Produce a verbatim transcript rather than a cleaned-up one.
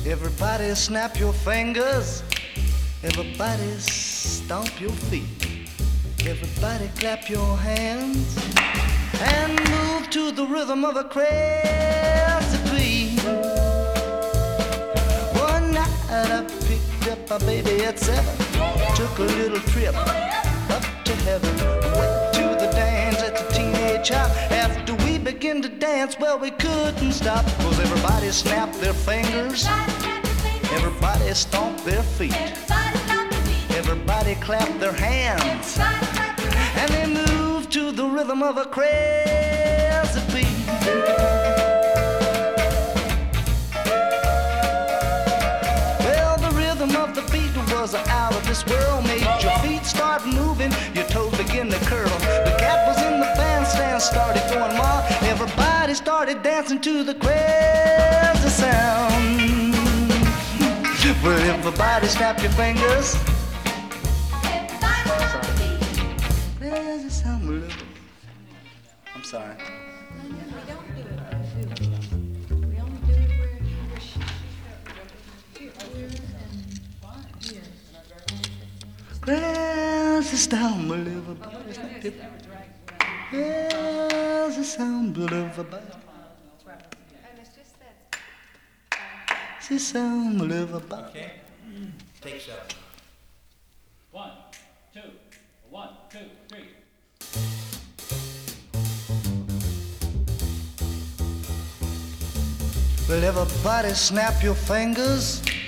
Everybody snap your fingers. Everybody stomp your feet. Everybody clap your hands and move to the rhythm of a crazy beat. One night I picked up my baby at seven, took a little trip up to heaven, went to the dance at the teenage hop. After we began to dance, well, we couldn't stop, 'cause everybody snapped their fingers, everybody stomped their feet, everybody clapped their hands, and they moved to the rhythm of a crazy beat. Well, the rhythm of the beat was out of this world. Made your feet start moving, your toes begin to curl. The cat was in the bandstand, started going wild. Everybody started dancing to the crazy sound. Well, everybody snap your fingers. Crazy sound. I'm sorry. Crazy sound, everybody. Crazy sound, everybody. Crazy sound, everybody. Okay. Take seven. One, two, one, two, three. Well, everybody snap your fingers.